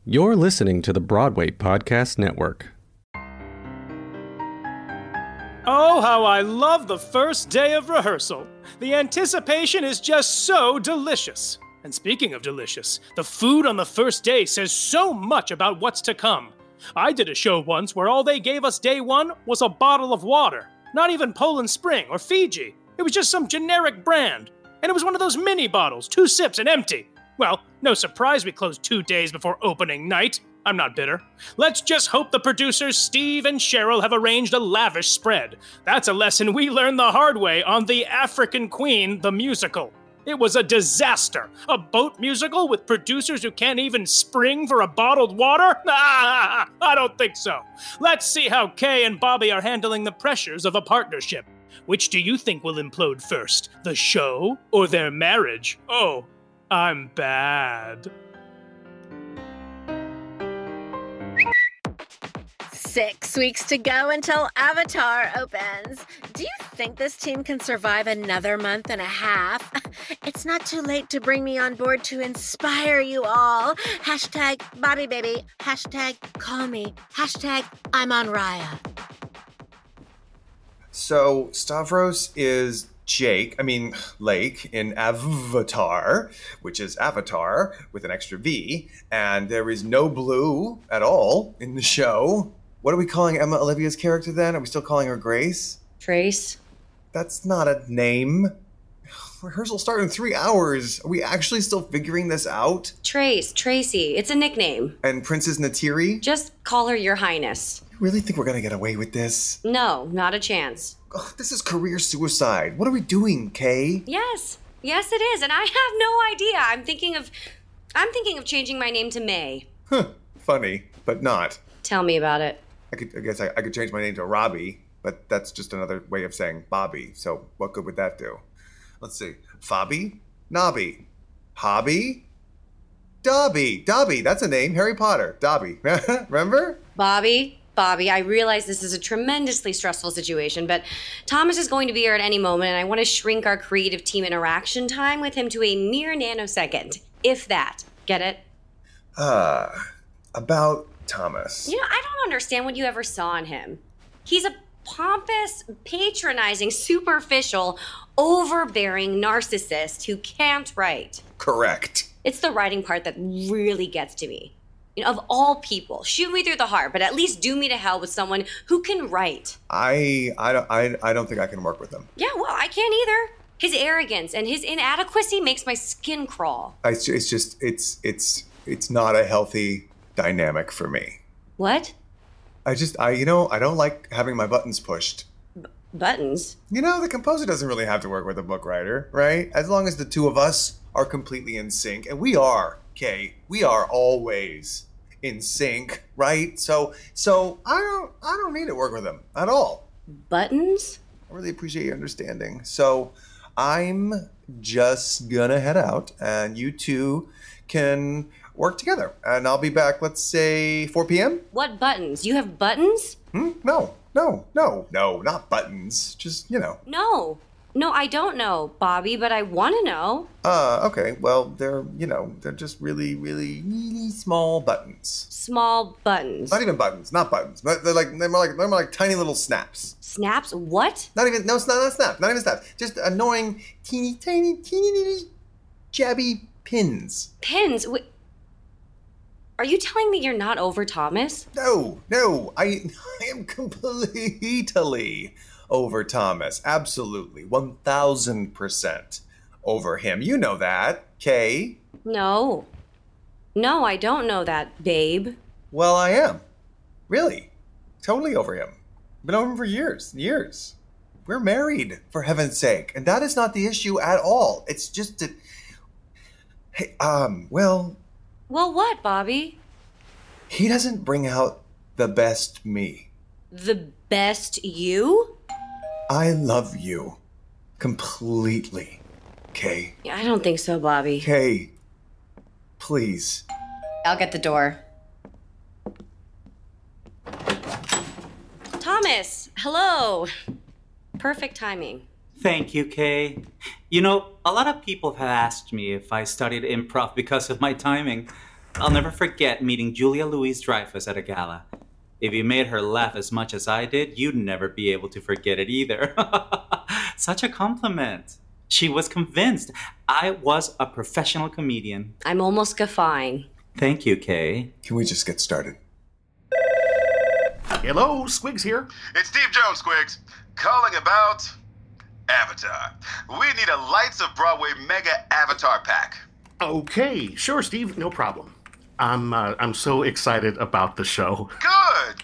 You're listening to the Broadway Podcast Network. Oh, how I love the first day of rehearsal. The anticipation is just so delicious. And speaking of delicious, the food on the first day says so much about what's to come. I did a show once where all they gave us day one was a bottle of water. Not even Poland Spring or Fiji. It was just some generic brand. And it was one of those mini bottles, 2 sips and empty. Well, no surprise we closed 2 days before opening night. I'm not bitter. Let's just hope the producers Steve and Cheryl have arranged a lavish spread. That's a lesson we learned the hard way on The African Queen, the musical. It was a disaster. A boat musical with producers who can't even spring for a bottled water? I don't think so. Let's see how Kay and Bobby are handling the pressures of a partnership. Which do you think will implode first, the show or their marriage? Oh, I'm bad. 6 weeks to go until Avatar opens. Do you think this team can survive another month and a half? It's not too late to bring me on board to inspire you all. Hashtag Bobby Baby. Hashtag call me. Hashtag I'm on Raya. So Stavros is Lake in Avatar, which is Avatar with an extra V, and there is no Blue at all in the show. What are we calling Emma Olivia's character then? Are we still calling her Grace? Trace. That's not a name. Rehearsal starts in 3 hours. Are we actually still figuring this out? Tracy. It's a nickname. And Princess Natiri? Just call her Your Highness. You really think we're gonna get away with this? No, not a chance. Oh, this is career suicide. What are we doing, Kay? Yes, it is, and I have no idea. I'm thinking of changing my name to May. Funny, but not. Tell me about it. I guess I could change my name to Robbie, but that's just another way of saying Bobby. So what good would that do? Let's see. Fobby? Nobby. Hobby? Dobby. That's a name. Harry Potter. Dobby. Remember? Bobby, I realize this is a tremendously stressful situation, but Thomas is going to be here at any moment, and I want to shrink our creative team interaction time with him to a mere nanosecond. If that. Get it? About Thomas. You know, I don't understand what you ever saw in him. He's a pompous, patronizing, superficial, overbearing narcissist who can't write. Correct. It's the writing part that really gets to me. You know, of all people, shoot me through the heart, but at least do me to hell with someone who can write. I don't think I can work with him. Yeah, well, I can't either. His arrogance and his inadequacy makes my skin crawl. It's not a healthy dynamic for me. What? I don't like having my buttons pushed. Buttons? You know, the composer doesn't really have to work with a book writer, right? As long as the two of us are completely in sync, and we are, Kay. We are always in sync, right? So I don't need to work with him at all. Buttons? I really appreciate your understanding. So I'm just gonna head out, and you two can work together. And I'll be back, let's say, 4 p.m.? What buttons? You have buttons? No, not buttons. Just, No, I don't know, Bobby, but I want to know. Okay. Well, they're just really, really, really small buttons. Small buttons. Not even buttons. Not buttons. They're more like tiny little snaps. Snaps? What? Not snaps. Not even snaps. Just annoying, teeny, jabby pins. Pins? Are you telling me you're not over Thomas? No. I am completely over Thomas. Absolutely. 1,000% over him. You know that, Kay. No, I don't know that, babe. Well, I am. Really. Totally over him. Been over him for years. We're married, for heaven's sake. And that is not the issue at all. It's just that... Hey, well, what, Bobby? He doesn't bring out the best me. The best you? I love you. Completely. Kay. Yeah, I don't think so, Bobby. Kay. Please. I'll get the door. Thomas, hello. Perfect timing. Thank you, Kay. You know, a lot of people have asked me if I studied improv because of my timing. I'll never forget meeting Julia Louis-Dreyfus at a gala. If you made her laugh as much as I did, you'd never be able to forget it either. Such a compliment. She was convinced I was a professional comedian. I'm almost guffawing. Thank you, Kay. Can we just get started? Hello, Squigs here. It's Steve Jones, Squigs, calling about Avatar. We need a Lights of Broadway Mega Avatar Pack. Okay, sure, Steve, no problem. I'm so excited about the show. Good.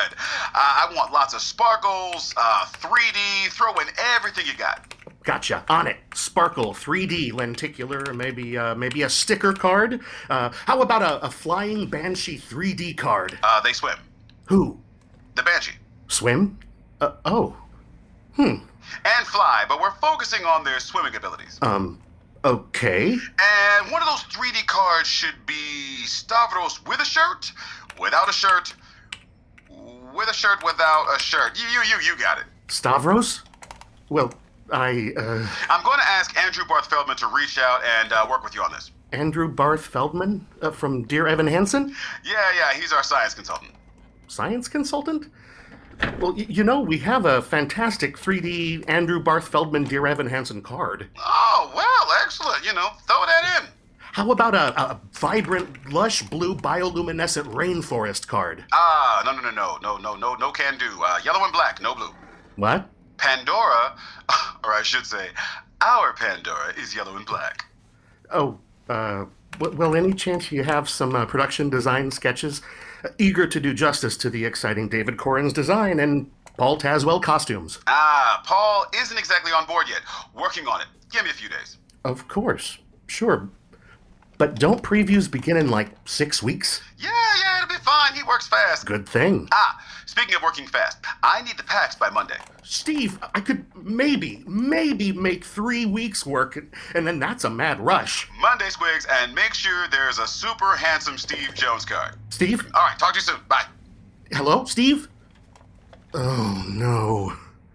I want lots of sparkles, 3D, throw in everything you got. Gotcha, on it. Sparkle, 3D, lenticular, maybe a sticker card. How about a flying banshee 3D card? They swim. Who? The Banshee. Swim? Oh. And fly, but we're focusing on their swimming abilities. Okay. And one of those 3D cards should be Stavros with a shirt, without a shirt, with a shirt, without a shirt. You got it. Stavros? Well, I'm going to ask Andrew Barth Feldman to reach out and work with you on this. Andrew Barth Feldman from Dear Evan Hansen? Yeah, he's our science consultant. Science consultant? Well, we have a fantastic 3D Andrew Barth Feldman Dear Evan Hansen card. Oh, well, excellent. Throw that in. How about a vibrant, lush blue bioluminescent rainforest card? No can do. Yellow and black, no blue. What? Pandora, or I should say, our Pandora is yellow and black. Oh, well, any chance you have some production design sketches? Eager to do justice to the exciting David Corran's design and Paul Tazwell costumes. Paul isn't exactly on board yet. Working on it. Give me a few days. Of course. Sure. But don't previews begin in 6 weeks? Yeah, it'll be fine. He works fast. Good thing. Speaking of working fast, I need the packs by Monday. Steve, I could maybe make 3 weeks work, and then that's a mad rush. Monday, Squigs, and make sure there's a super handsome Steve Jones card. Steve? All right, talk to you soon. Bye. Hello, Steve? Oh, no.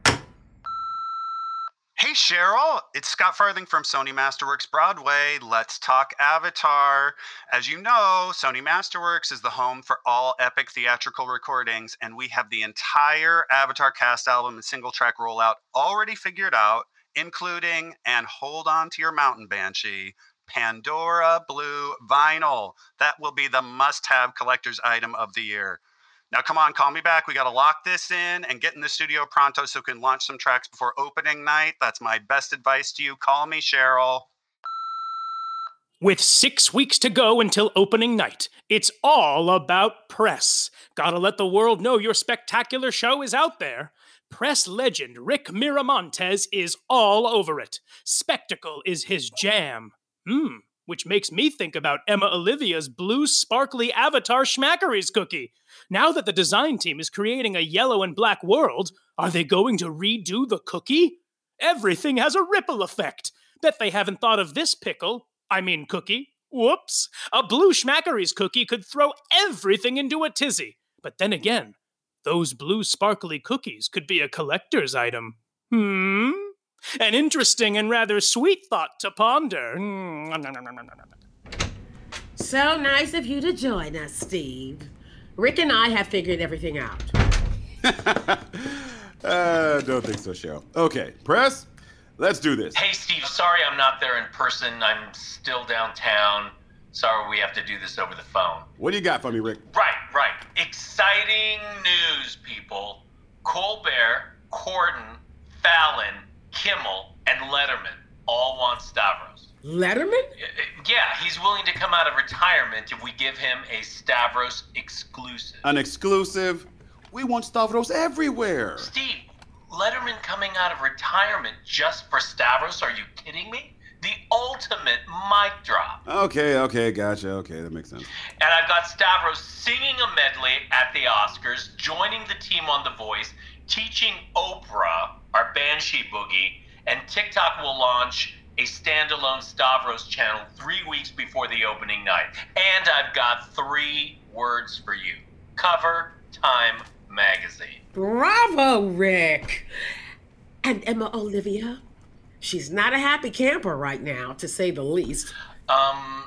Hey, Cheryl, it's Scott Farthing from Sony Masterworks Broadway. Let's talk Avatar. As you know, Sony Masterworks is the home for all epic theatrical recordings, and we have the entire Avatar cast album and single track rollout already figured out, including, and hold on to your mountain banshee, Pandora Blue Vinyl. That will be the must-have collector's item of the year. Now, come on, call me back. We got to lock this in and get in the studio pronto so we can launch some tracks before opening night. That's my best advice to you. Call me, Cheryl. With 6 weeks to go until opening night, it's all about press. Gotta let the world know your spectacular show is out there. Press legend Rick Miramontes is all over it. Spectacle is his jam. Which makes me think about Emma Olivia's blue sparkly Avatar Schmackary's cookie. Now that the design team is creating a yellow and black world, are they going to redo the cookie? Everything has a ripple effect. Bet they haven't thought of this cookie. Whoops. A blue Schmackary's cookie could throw everything into a tizzy. But then again, those blue sparkly cookies could be a collector's item. An interesting and rather sweet thought to ponder. So nice of you to join us, Steve. Rick and I have figured everything out. Don't think so, Cheryl. Okay, press, let's do this. Hey, Steve, sorry I'm not there in person. I'm still downtown. Sorry we have to do this over the phone. What do you got for me, Rick? Right. Exciting news, people. Colbert, Corden, Fallon, Kimmel, and Letterman all want Stavros. Letterman? Yeah, he's willing to come out of retirement if we give him a Stavros exclusive. An exclusive? We want Stavros everywhere. Steve, Letterman coming out of retirement just for Stavros? Are you kidding me? The ultimate mic drop. Okay, gotcha. Okay, that makes sense. And I've got Stavros singing a medley at the Oscars, joining the team on The Voice, teaching Oprah our Banshee Boogie, and TikTok will launch a standalone Stavros channel 3 weeks before the opening night. And I've got 3 words for you. Cover Time Magazine. Bravo, Rick! And Emma Olivia? She's not a happy camper right now, to say the least.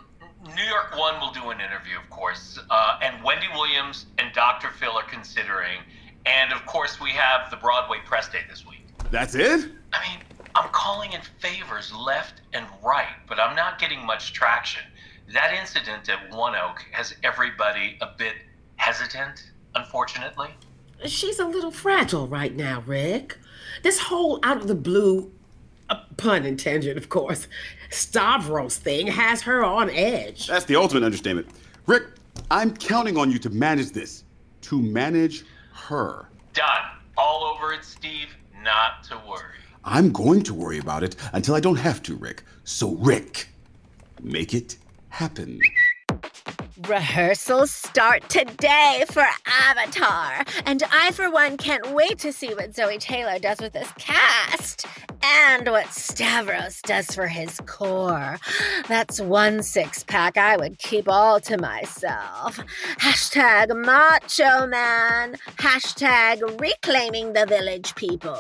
New York One will do an interview, of course, and Wendy Williams and Dr. Phil are considering. And, of course, we have the Broadway press day this week. That's it? I mean, I'm calling in favors left and right, but I'm not getting much traction. That incident at One Oak has everybody a bit hesitant, unfortunately. She's a little fragile right now, Rick. This whole out of the blue, pun intended, of course, Stavros thing has her on edge. That's the ultimate understatement. Rick, I'm counting on you to manage this. To manage her. Done. All over it, Steve. Not to worry. I'm going to worry about it until I don't have to, Rick. So, Rick, make it happen. Rehearsals start today for Avatar, and I, for one, can't wait to see what Zoe Taylor does with this cast, and what Stavros does for his core. That's one six-pack I would keep all to myself. Hashtag Macho Man. Hashtag Reclaiming the Village People.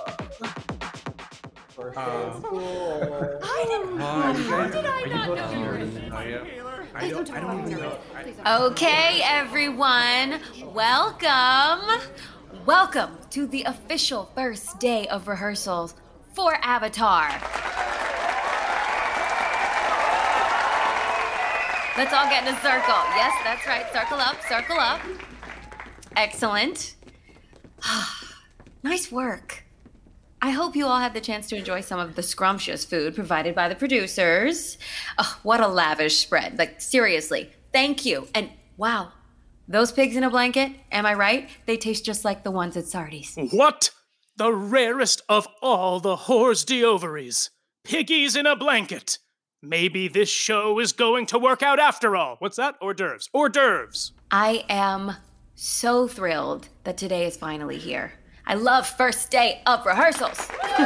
Okay, everyone, welcome. Welcome to the official first day of rehearsals for Avatar. Let's all get in a circle. Yes, that's right. Circle up, circle up. Excellent. Nice work. I hope you all had the chance to enjoy some of the scrumptious food provided by the producers. Oh, what a lavish spread. Like, seriously, thank you. And wow, those pigs in a blanket, am I right? They taste just like the ones at Sardi's. What? The rarest of all the hors d'oeuvres. Piggies in a blanket. Maybe this show is going to work out after all. What's that? Hors d'oeuvres. Hors d'oeuvres. I am so thrilled that today is finally here. I love first day of rehearsals.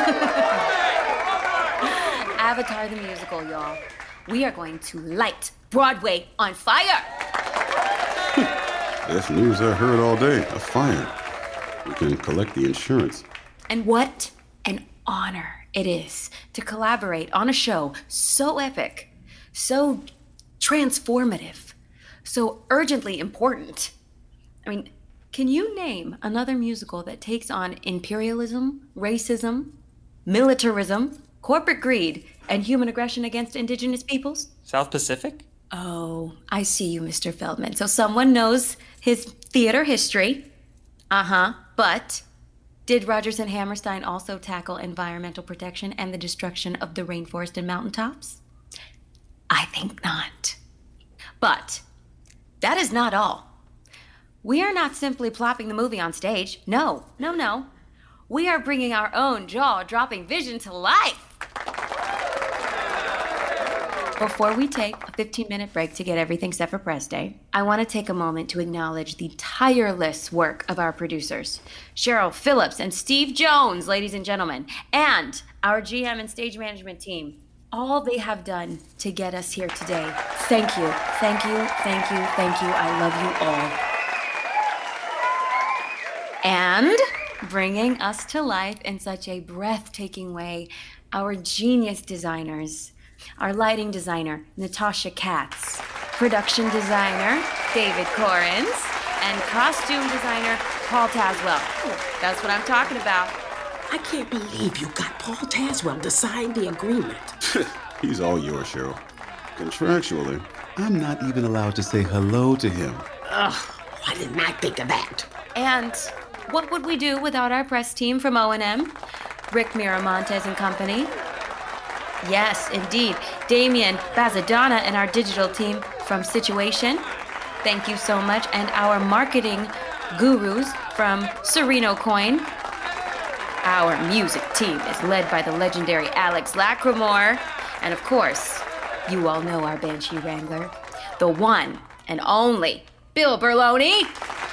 Avatar the musical, y'all. We are going to light Broadway on fire. That's news I heard all day. A fire. We can collect the insurance. And what an honor it is to collaborate on a show so epic, so transformative, so urgently important. I mean, can you name another musical that takes on imperialism, racism, militarism, corporate greed, and human aggression against indigenous peoples? South Pacific? Oh, I see you, Mr. Feldman. So someone knows his theater history. But did Rodgers and Hammerstein also tackle environmental protection and the destruction of the rainforest and mountaintops? I think not. But that is not all. We are not simply plopping the movie on stage. No. We are bringing our own jaw-dropping vision to life. Before we take a 15-minute break to get everything set for press day, I want to take a moment to acknowledge the tireless work of our producers, Cheryl Phillips and Steve Jones, ladies and gentlemen, and our GM and stage management team. All they have done to get us here today. Thank you. I love you all. And bringing us to life in such a breathtaking way, our genius designers, our lighting designer, Natasha Katz, production designer, David Corrins, and costume designer, Paul Tazwell. That's what I'm talking about. I can't believe you got Paul Tazwell to sign the agreement. He's all yours, Cheryl. Contractually, I'm not even allowed to say hello to him. Ugh, why didn't I think of that? And what would we do without our press team from O&M? Rick Miramontes and company. Yes, indeed. Damien Bazadonna and our digital team from Situation. Thank you so much. And our marketing gurus from Sereno Coin. Our music team is led by the legendary Alex Lacrimore. And of course, you all know our Banshee Wrangler, the one and only Bill Berloni.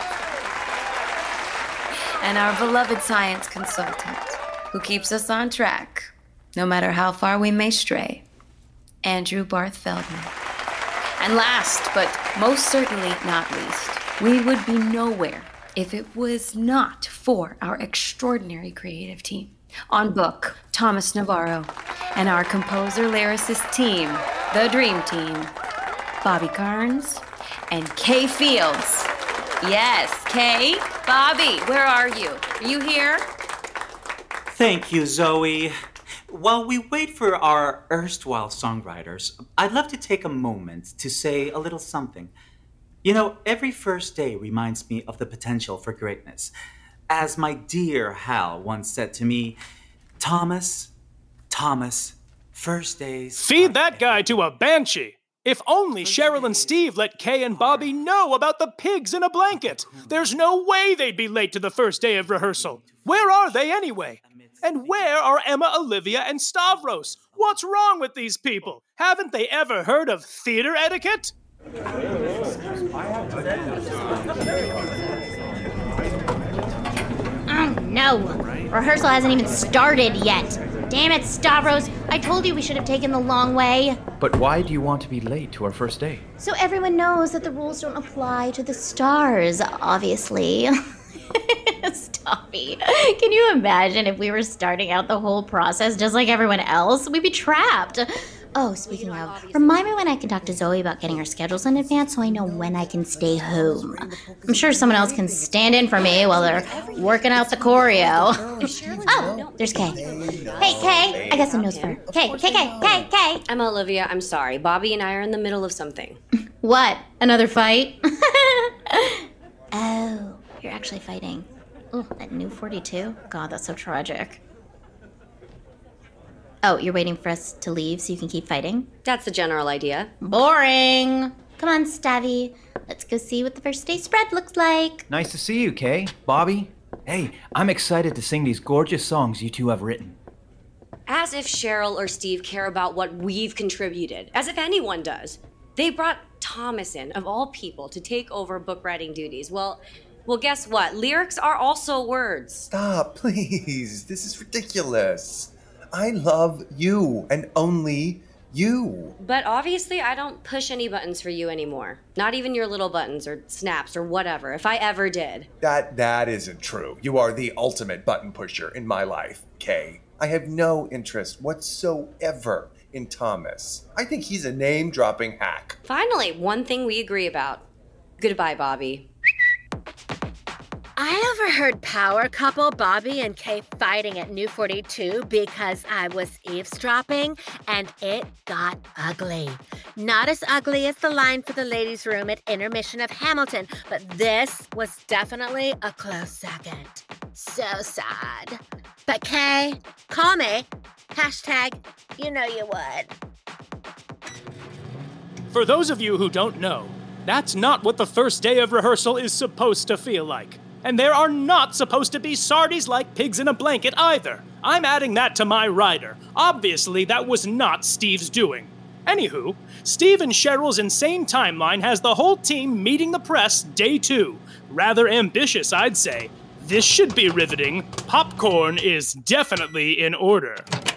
And our beloved science consultant, who keeps us on track, no matter how far we may stray, Andrew Barth Feldman. And last, but most certainly not least, we would be nowhere if it was not for our extraordinary creative team. On book, Thomas Navarro, and our composer-lyricist team, the Dream Team, Bobby Kearns, and Kay Fields. Yes, Kay, Bobby, where are you? Are you here? Thank you, Zoe. While we wait for our erstwhile songwriters, I'd love to take a moment to say a little something. You know, every first day reminds me of the potential for greatness. As my dear Hal once said to me, Thomas, first days... Feed that guy to a banshee! If only Cheryl and Steve let Kay and Bobby know about the pigs in a blanket. There's no way they'd be late to the first day of rehearsal. Where are they anyway? And where are Emma, Olivia, and Stavros? What's wrong with these people? Haven't they ever heard of theater etiquette? Oh no! Rehearsal hasn't even started yet. Damn it, Stavros! I told you we should have taken the long way. But why do you want to be late to our first day? So everyone knows that the rules don't apply to the stars, obviously. Stoppy. Can you imagine if we were starting out the whole process just like everyone else? We'd be trapped. Oh, speaking of, remind me when I can talk to Zoe about getting her schedules in advance so I know when I can stay home. I'm sure someone else can stand in for me while they're working out the choreo. Oh, there's Kay. Hey, Kay, I got some notes for her. Kay. I'm Olivia, I'm sorry. Bobby and I are in the middle of something. What? Another fight? Oh, you're actually fighting. Oh, that new 42? God, that's so tragic. Oh, you're waiting for us to leave so you can keep fighting? That's the general idea. Boring. Come on, Stavvy. Let's go see what the first day spread looks like. Nice to see you, Kay. Bobby. Hey, I'm excited to sing these gorgeous songs you two have written. As if Cheryl or Steve care about what we've contributed. As if anyone does. They brought Thomas in, of all people, to take over book writing duties. Well, guess what? Lyrics are also words. Stop, please. This is ridiculous. I love you and only you. But obviously I don't push any buttons for you anymore. Not even your little buttons or snaps or whatever, if I ever did. That isn't true. You are the ultimate button pusher in my life, Kay. I have no interest whatsoever in Thomas. I think he's a name-dropping hack. Finally, one thing we agree about. Goodbye, Bobby. I overheard power couple Bobby and Kay fighting at New 42 because I was eavesdropping, and it got ugly. Not as ugly as the line for the ladies' room at intermission of Hamilton, but this was definitely a close second. So sad. But Kay, call me. Hashtag, you know you would. For those of you who don't know, that's not what the first day of rehearsal is supposed to feel like. And there are not supposed to be sardies like pigs in a blanket either. I'm adding that to my rider. Obviously, that was not Steve's doing. Anywho, Steve and Cheryl's insane timeline has the whole team meeting the press day 2. Rather ambitious, I'd say. This should be riveting. Popcorn is definitely in order.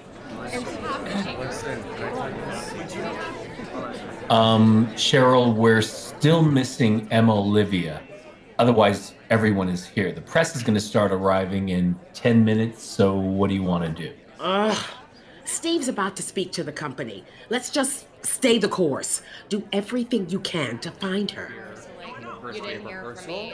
Cheryl, we're still missing Emma Olivia. Otherwise, everyone is here. The press is going to start arriving in 10 minutes, so what do you want to do? Steve's about to speak to the company. Let's just stay the course. Do everything you can to find her. You didn't hear from me.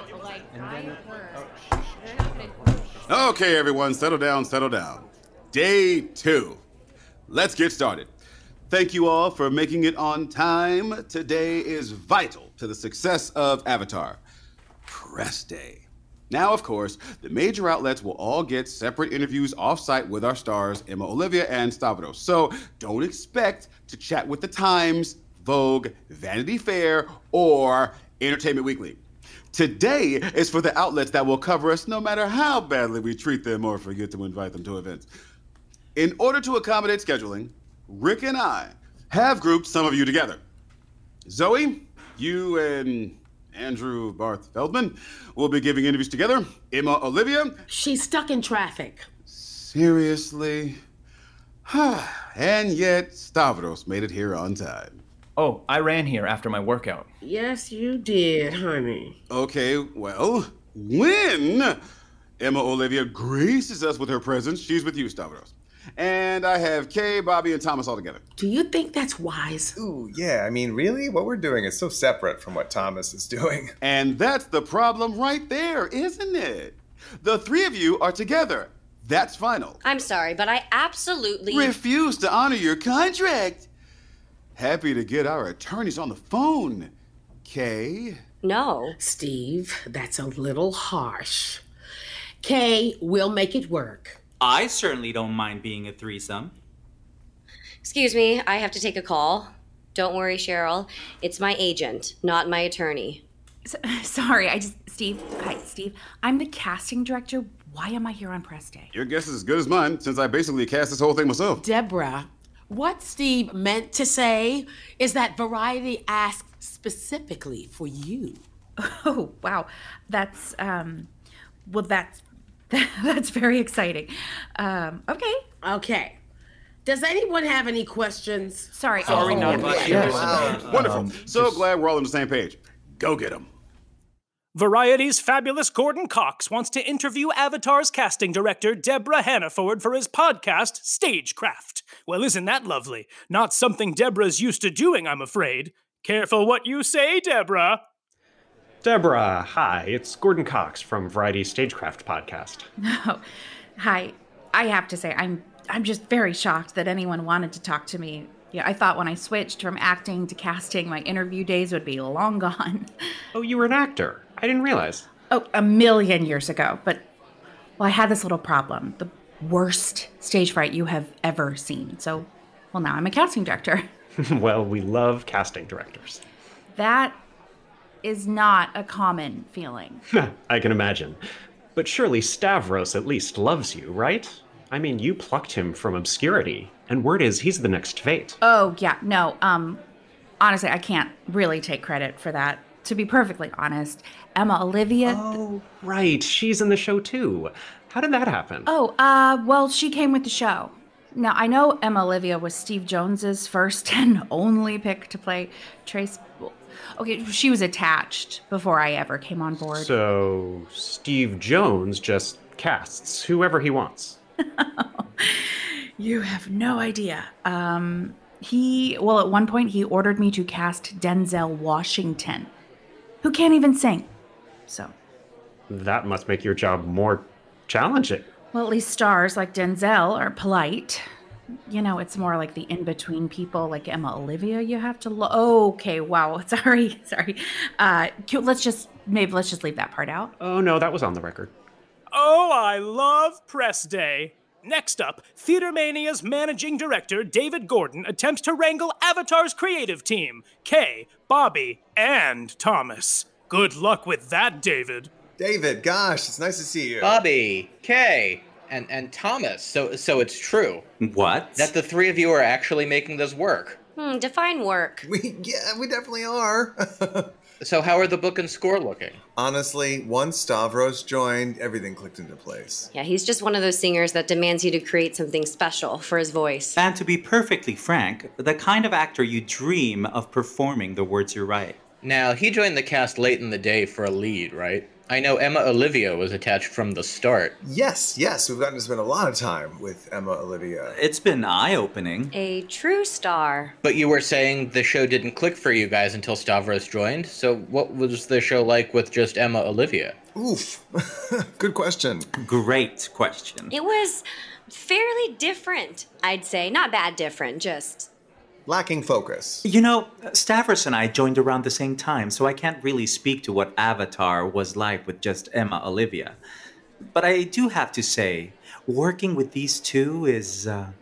Okay, everyone, settle down. Day 2. Let's get started. Thank you all for making it on time. Today is vital to the success of Avatar. Press Day. Now, of course, the major outlets will all get separate interviews off-site with our stars, Emma Olivia and Stavros. So don't expect to chat with the Times, Vogue, Vanity Fair, or Entertainment Weekly. Today is for the outlets that will cover us no matter how badly we treat them or forget to invite them to events. In order to accommodate scheduling, Rick and I have grouped some of you together. Zoe, you and Andrew Barth Feldman will be giving interviews together. Emma Olivia. She's stuck in traffic. Seriously? And yet, Stavros made it here on time. Oh, I ran here after my workout. Yes, you did, honey. Okay, well, when Emma Olivia graces us with her presence, she's with you, Stavros. And I have Kay, Bobby, and Thomas all together. Do you think that's wise? Ooh, yeah. I mean, really? What we're doing is so separate from what Thomas is doing. And that's the problem right there, isn't it? The three of you are together. That's final. I'm sorry, but I absolutely refuse to honor your contract. Happy to get our attorneys on the phone. Kay? No. Steve, that's a little harsh. Kay, we'll make it work. I certainly don't mind being a threesome. Excuse me, I have to take a call. Don't worry, Cheryl. It's my agent, not my attorney. Sorry, Steve. Hi, Steve. I'm the casting director. Why am I here on press day? Your guess is as good as mine, since I basically cast this whole thing myself. Deborah, what Steve meant to say is that Variety asked specifically for you. Oh, wow. That's that's very exciting. Okay. Okay. Does anyone have any questions? Sorry. Not much. Yes. Wow. Wonderful. So glad we're all on the same page. Go get them. Variety's fabulous Gordon Cox wants to interview Avatar's casting director, Deborah Hannaford, for his podcast, Stagecraft. Well, isn't that lovely? Not something Deborah's used to doing, I'm afraid. Careful what you say, Deborah. Deborah, hi. It's Gordon Cox from Variety's Stagecraft podcast. Oh, hi. I have to say, I'm just very shocked that anyone wanted to talk to me. Yeah, I thought when I switched from acting to casting, my interview days would be long gone. Oh, you were an actor. I didn't realize. Oh, a million years ago. But, well, I had this little problem. The worst stage fright you have ever seen. So, well, now I'm a casting director. Well, we love casting directors. That is not a common feeling. I can imagine. But surely Stavros at least loves you, right? I mean, you plucked him from obscurity, and word is he's the next Fate. Oh, yeah, no, honestly, I can't really take credit for that. To be perfectly honest, Emma Olivia... Oh, right, she's in the show too. How did that happen? Oh, well, she came with the show. Now, I know Emma Olivia was Steve Jones's first and only pick to play Trace... Okay, she was attached before I ever came on board. So, Steve Jones just casts whoever he wants. You have no idea. At one point he ordered me to cast Denzel Washington, who can't even sing. So. That must make your job more challenging. Well, at least stars like Denzel are polite. You know, it's more like the in-between people like Emma Olivia you have to okay, wow, sorry. Let's just leave that part out. Oh, no, that was on the record. Oh, I love press day. Next up, Theater Mania's managing director, David Gordon, attempts to wrangle Avatar's creative team, Kay, Bobby, and Thomas. Good luck with that, David. David, gosh, it's nice to see you. Bobby, Kay, and Thomas. So it's true. What? That the three of you are actually making this work. Define work. We definitely are. So how are the book and score looking? Honestly, once Stavros joined, everything clicked into place. Yeah, he's just one of those singers that demands you to create something special for his voice. And to be perfectly frank, the kind of actor you dream of performing the words you write. Now, he joined the cast late in the day for a lead, right? I know Emma Olivia was attached from the start. Yes, we've gotten to spend a lot of time with Emma Olivia. It's been eye-opening. A true star. But you were saying the show didn't click for you guys until Stavros joined, so what was the show like with just Emma Olivia? Oof. Good question. Great question. It was fairly different, I'd say. Not bad different, just... lacking focus. You know, Stavros and I joined around the same time, so I can't really speak to what Avatar was like with just Emma Olivia. But I do have to say, working with these two is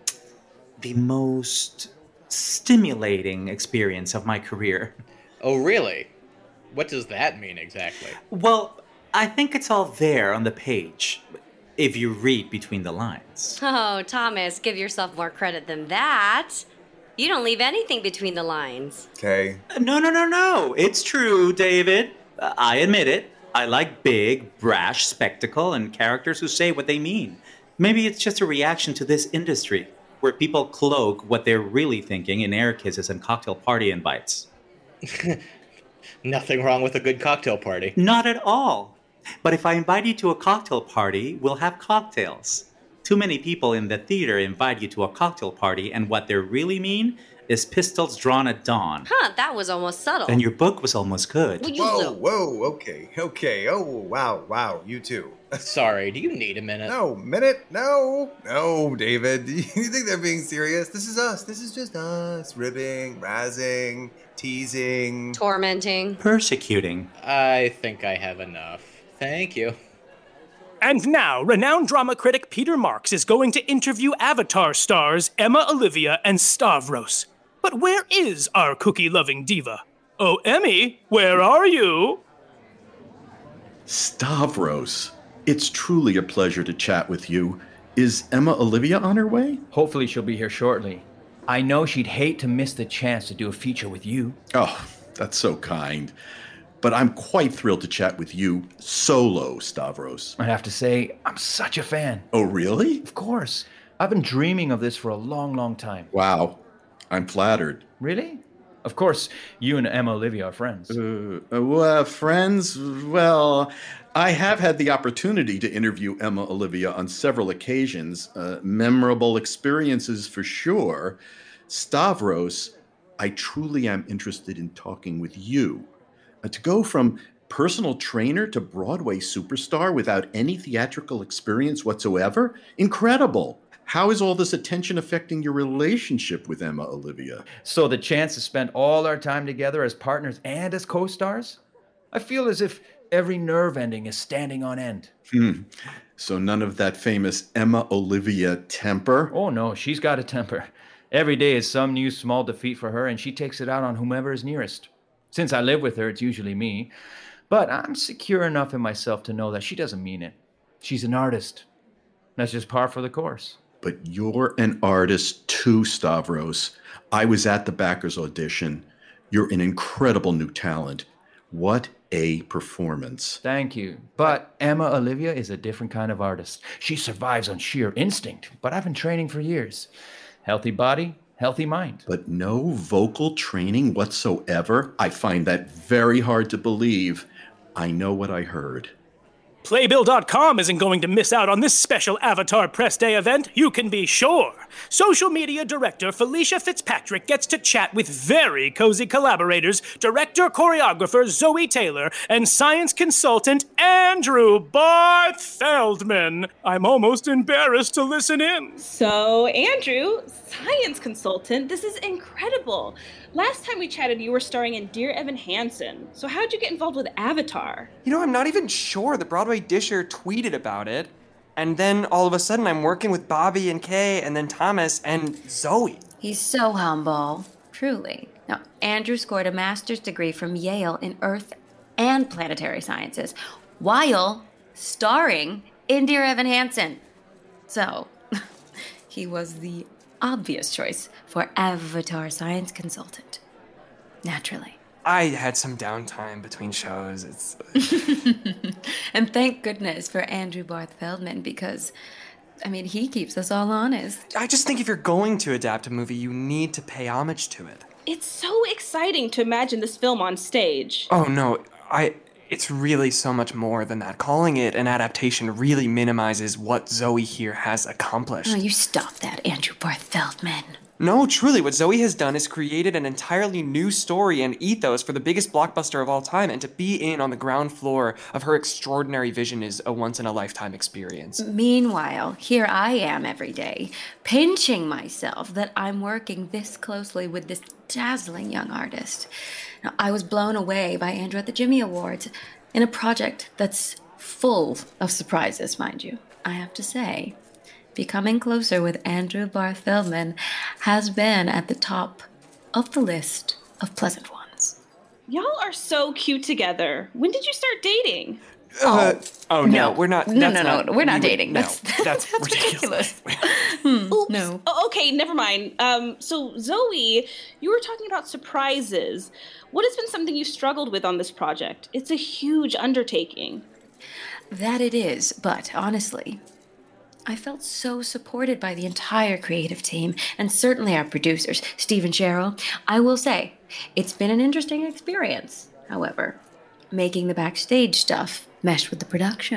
the most stimulating experience of my career. Oh, really? What does that mean exactly? Well, I think it's all there on the page, if you read between the lines. Oh, Thomas, give yourself more credit than that. You don't leave anything between the lines. Okay. No. It's true, David. I admit it. I like big, brash spectacle and characters who say what they mean. Maybe it's just a reaction to this industry, where people cloak what they're really thinking in air kisses and cocktail party invites. Nothing wrong with a good cocktail party. Not at all. But if I invite you to a cocktail party, we'll have cocktails. Too many people in the theater invite you to a cocktail party, and what they really mean is pistols drawn at dawn. Huh, that was almost subtle. And your book was almost good. Whoa, okay. Oh, wow, you too. Sorry, do you need a minute? No, David. You think they're being serious? This is us. This is just us. Ribbing, razzing, teasing. Tormenting. Persecuting. I think I have enough. Thank you. And now, renowned drama critic Peter Marks is going to interview Avatar stars Emma Olivia and Stavros. But where is our cookie-loving diva? Oh, Emmy, where are you? Stavros, it's truly a pleasure to chat with you. Is Emma Olivia on her way? Hopefully she'll be here shortly. I know she'd hate to miss the chance to do a feature with you. Oh, that's so kind. But I'm quite thrilled to chat with you solo, Stavros. I have to say, I'm such a fan. Oh, really? Of course. I've been dreaming of this for a long, long time. Wow. I'm flattered. Really? Of course, you and Emma Olivia are friends. Friends? Well, I have had the opportunity to interview Emma Olivia on several occasions. Memorable experiences for sure. Stavros, I truly am interested in talking with you. To go from personal trainer to Broadway superstar without any theatrical experience whatsoever? Incredible. How is all this attention affecting your relationship with Emma Olivia? So the chance to spend all our time together as partners and as co-stars? I feel as if every nerve ending is standing on end. So none of that famous Emma Olivia temper? Oh no, she's got a temper. Every day is some new small defeat for her, and she takes it out on whomever is nearest. Since I live with her, it's usually me. But I'm secure enough in myself to know that she doesn't mean it. She's an artist. That's just par for the course. But you're an artist too, Stavros. I was at the Backers audition. You're an incredible new talent. What a performance. Thank you. But Emma Olivia is a different kind of artist. She survives on sheer instinct, but I've been training for years. Healthy body, healthy mind. But no vocal training whatsoever? I find that very hard to believe. I know what I heard. Playbill.com isn't going to miss out on this special Avatar Press Day event, you can be sure. Social media director Felicia Fitzpatrick gets to chat with very cozy collaborators, director choreographer Zoe Taylor, and science consultant Andrew Barth Feldman. I'm almost embarrassed to listen in. So, Andrew, science consultant, this is incredible. Last time we chatted, you were starring in Dear Evan Hansen. So how'd you get involved with Avatar? You know, I'm not even sure. The Broadway Disher tweeted about it. And then all of a sudden I'm working with Bobby and Kay and then Thomas and Zoe. He's so humble, truly. Now, Andrew scored a master's degree from Yale in Earth and Planetary Sciences while starring in Dear Evan Hansen. So, he was the obvious choice for Avatar Science Consultant. Naturally. I had some downtime between shows. And thank goodness for Andrew Barth Feldman because, he keeps us all honest. I just think if you're going to adapt a movie, you need to pay homage to it. It's so exciting to imagine this film on stage. Oh, no. It's really so much more than that. Calling it an adaptation really minimizes what Zoe here has accomplished. Oh, you stop that, Andrew Barth Feldman. No, truly, what Zoe has done is created an entirely new story and ethos for the biggest blockbuster of all time, and to be in on the ground floor of her extraordinary vision is a once-in-a-lifetime experience. Meanwhile, here I am every day, pinching myself that I'm working this closely with this dazzling young artist. Now, I was blown away by Andrew at the Jimmy Awards in a project that's full of surprises, mind you, I have to say. Becoming closer with Andrew Barth Feldman has been at the top of the list of pleasant ones. Y'all are so cute together. When did you start dating? No, we're not. No, we're not dating. That's ridiculous. Oops. No. Oh, okay, never mind. So Zoe, you were talking about surprises. What has been something you struggled with on this project? It's a huge undertaking. That it is, but honestly, I felt so supported by the entire creative team, and certainly our producers, Steve and Cheryl. I will say, it's been an interesting experience, however, making the backstage stuff mesh with the production.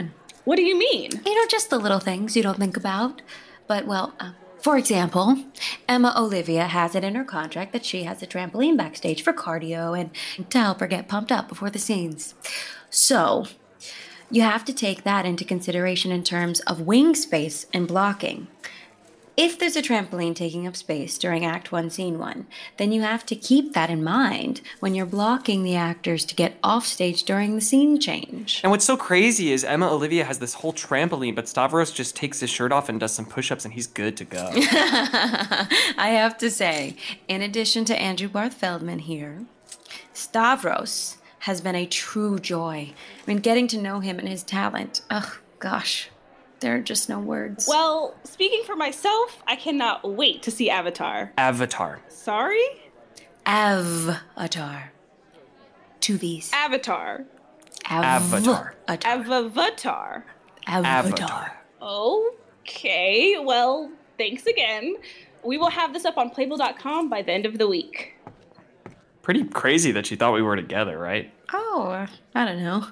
What do you mean? Just the little things you don't think about. But, well, for example, Emma Olivia has it in her contract that she has a trampoline backstage for cardio and to help her get pumped up before the scenes. So, you have to take that into consideration in terms of wing space and blocking. If there's a trampoline taking up space during Act 1, Scene 1, then you have to keep that in mind when you're blocking the actors to get off stage during the scene change. And what's so crazy is Emma Olivia has this whole trampoline, but Stavros just takes his shirt off and does some push-ups and he's good to go. I have to say, in addition to Andrew Barth Feldman here, Stavros has been a true joy. Getting to know him and his talent, gosh. There are just no words. Well, speaking for myself, I cannot wait to see Avatar. Avatar. Sorry? Avatar. 2 V's. Avatar. Avatar. Avatar. Avatar. Okay, well, thanks again. We will have this up on Playbill.com by the end of the week. Pretty crazy that she thought we were together, right? Oh, I don't know.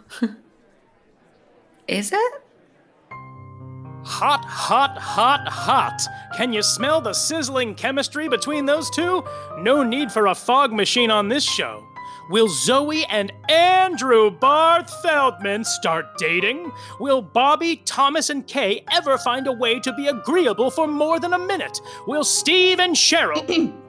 Is it? Hot, hot, hot, hot. Can you smell the sizzling chemistry between those two? No need for a fog machine on this show. Will Zoe and Andrew Barth Feldman start dating? Will Bobby, Thomas, and Kay ever find a way to be agreeable for more than a minute? Will Steve and Cheryl...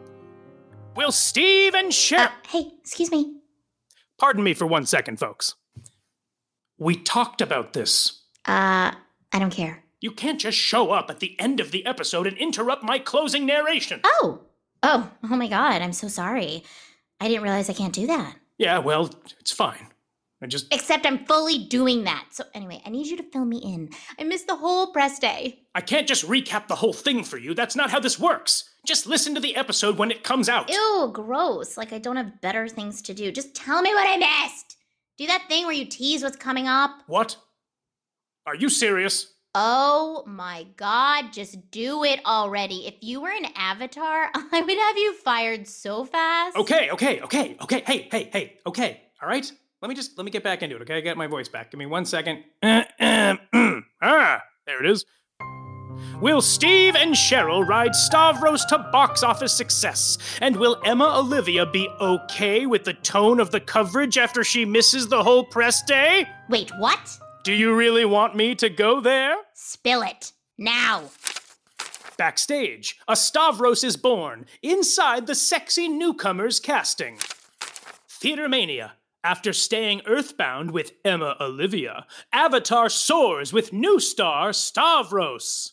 Hey, excuse me. Pardon me for 1 second, folks. We talked about this. I don't care. You can't just show up at the end of the episode and interrupt my closing narration. Oh my God, I'm so sorry. I didn't realize I can't do that. Yeah, well, it's fine. Except I'm fully doing that. So anyway, I need you to fill me in. I missed the whole press day. I can't just recap the whole thing for you. That's not how this works. Just listen to the episode when it comes out. Ew, gross. Like I don't have better things to do. Just tell me what I missed. Do that thing where you tease what's coming up. What? Are you serious? Oh my God, just do it already. If you were an Avatar, I would have you fired so fast. Okay. Hey, okay. All right? Let me get back into it, okay? I got my voice back. Give me 1 second. There it is. Will Steve and Cheryl ride Stavros to box office success? And will Emma Olivia be okay with the tone of the coverage after she misses the whole press day? Wait, what? Do you really want me to go there? Spill it. Now. Backstage, a Stavros is born inside the sexy newcomers casting. Theater Mania. After staying earthbound with Emma Olivia, Avatar soars with new star Stavros.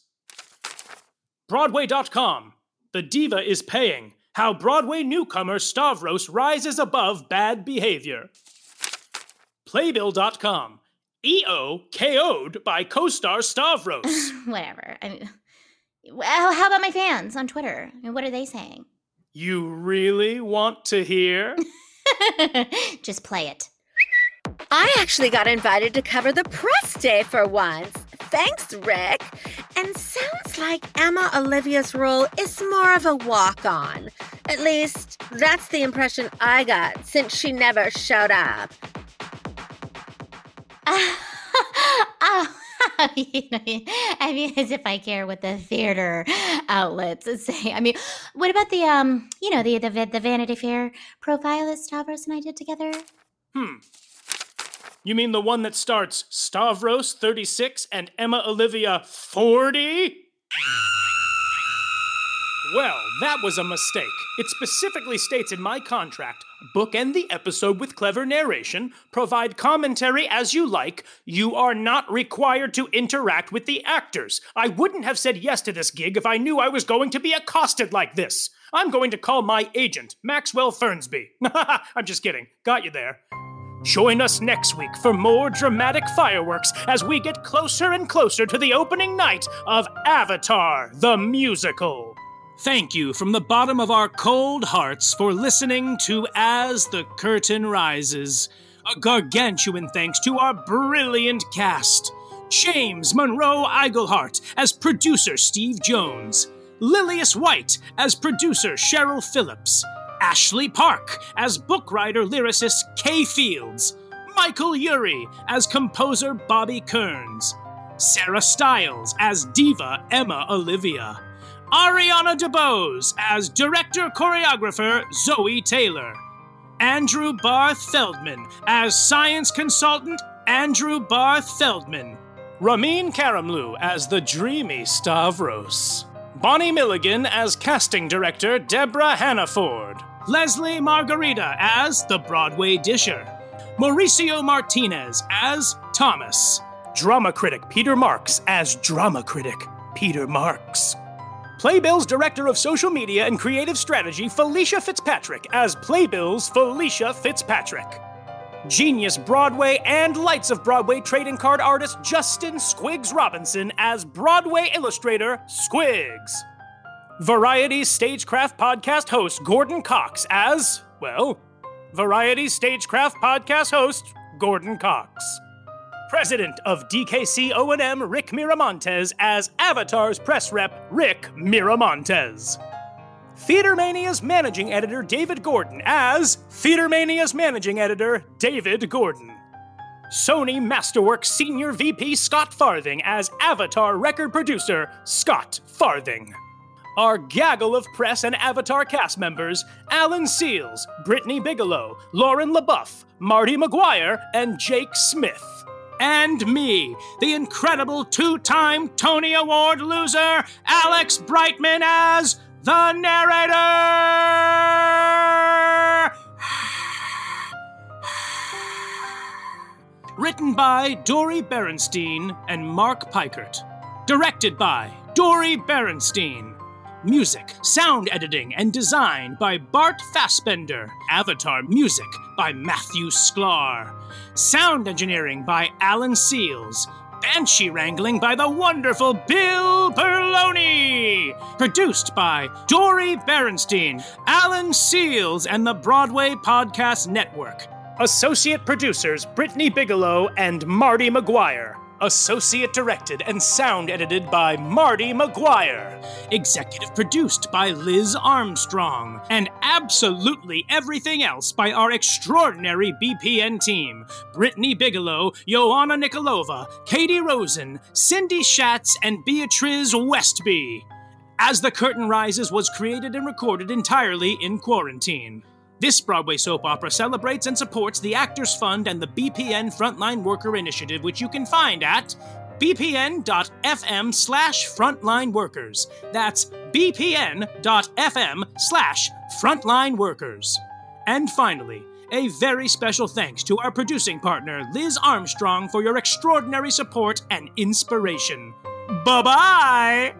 Broadway.com. The diva is paying. How Broadway newcomer Stavros rises above bad behavior. Playbill.com. EO KO'd by co-star Stavros. Whatever. Well, how about my fans on Twitter? What are they saying? You really want to hear? Just play it. I actually got invited to cover the press day for once. Thanks, Rick. And sounds like Emma Olivia's role is more of a walk-on. At least, that's the impression I got since she never showed up. As if I care what the theater outlets say. What about the Vanity Fair profile that Stavros and I did together? You mean the one that starts Stavros 36 and Emma Olivia 40? Well, that was a mistake. It specifically states in my contract, bookend the episode with clever narration, provide commentary as you like. You are not required to interact with the actors. I wouldn't have said yes to this gig if I knew I was going to be accosted like this. I'm going to call my agent, Maxwell Fernsby. I'm just kidding. Got you there. Join us next week for more dramatic fireworks as we get closer and closer to the opening night of Avatar, the musical. Thank you from the bottom of our cold hearts for listening to As the Curtain Rises. A gargantuan thanks to our brilliant cast. James Monroe Iglehart as producer Steve Jones. Lilius White as producer Cheryl Phillips. Ashley Park as book writer lyricist Kay Fields. Michael Urie as composer Bobby Kearns. Sarah Stiles as Diva Emma Olivia, Ariana DeBose as Director-Choreographer Zoe Taylor, Andrew Barth Feldman as Science Consultant Andrew Barth Feldman, Ramin Karimloo as the dreamy Stavros, Bonnie Milligan as Casting Director Deborah Hannaford, Leslie Margarita as the Broadway Disher, Mauricio Martinez as Thomas, Drama Critic Peter Marks as Drama Critic Peter Marks, Playbill's Director of Social Media and Creative Strategy Felicia Fitzpatrick as Playbill's Felicia Fitzpatrick, Genius Broadway and Lights of Broadway trading card artist Justin Squiggs Robinson as Broadway illustrator Squiggs, Variety's Stagecraft podcast host Gordon Cox as, well, Variety's Stagecraft podcast host Gordon Cox, President of DKC O&M Rick Miramontes as Avatar's press rep Rick Miramontes, Theater Mania's managing editor David Gordon as Theater Mania's managing editor David Gordon, Sony Masterworks Senior VP Scott Farthing as Avatar record producer Scott Farthing. Our gaggle of press and Avatar cast members, Alan Seals, Brittany Bigelow, Lauren LaBeouf, Marty McGuire, and Jake Smith. And me, the incredible two-time Tony Award loser, Alex Brightman as the narrator! Written by Dory Berenstein and Mark Pikert. Directed by Dory Berenstein. Music, sound editing, and design by Bart Fassbender. Avatar music by Matthew Sklar. Sound engineering by Alan Seals. Banshee wrangling by the wonderful Bill Berloni. Produced by Dory Berenstein, Alan Seals, and the Broadway Podcast Network. Associate producers Brittany Bigelow and Marty McGuire. Associate directed and sound edited by Marty McGuire. Executive produced by Liz Armstrong. And absolutely everything else by our extraordinary BPN team. Brittany Bigelow, Joanna Nikolova, Katie Rosen, Cindy Schatz, and Beatriz Westby. As the Curtain Rises was created and recorded entirely in quarantine. This Broadway soap opera celebrates and supports the Actors Fund and the BPN Frontline Worker Initiative, which you can find at bpn.fm/frontlineworkers. That's bpn.fm/frontlineworkers. And finally, a very special thanks to our producing partner, Liz Armstrong, for your extraordinary support and inspiration. Bye-bye!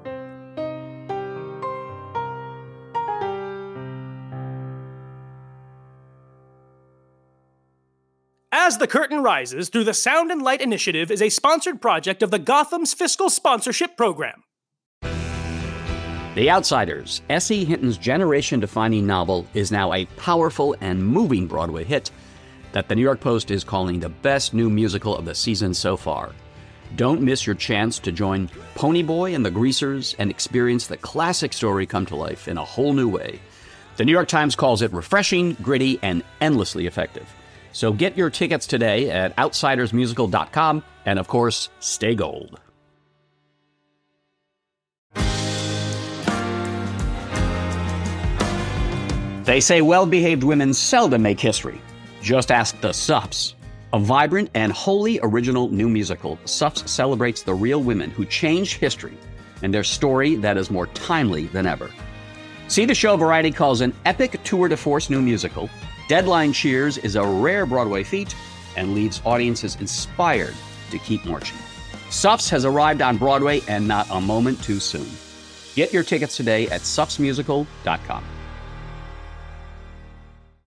As the Curtain Rises through the Sound and Light Initiative is a sponsored project of the Gotham's Fiscal Sponsorship Program. The Outsiders, S.E. Hinton's generation-defining novel, is now a powerful and moving Broadway hit that the New York Post is calling the best new musical of the season so far. Don't miss your chance to join Ponyboy and the Greasers and experience the classic story come to life in a whole new way. The New York Times calls it refreshing, gritty, and endlessly effective. So get your tickets today at outsidersmusical.com, and of course, stay gold. They say well-behaved women seldom make history. Just ask the Suffs. A vibrant and wholly original new musical, Suffs celebrates the real women who changed history and their story that is more timely than ever. See the show Variety calls an epic tour de force new musical. Deadline cheers is a rare Broadway feat and leaves audiences inspired to keep marching. Suffs has arrived on Broadway and not a moment too soon. Get your tickets today at suffsmusical.com.